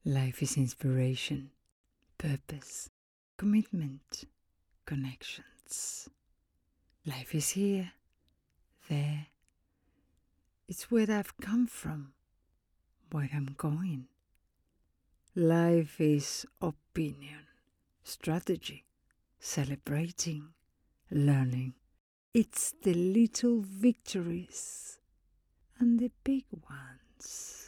Life is inspiration, purpose, commitment, connections. Life is here, there. It's where I've come from, where I'm going. Life is opinion, strategy, celebrating, learning. It's the little victories and the big ones.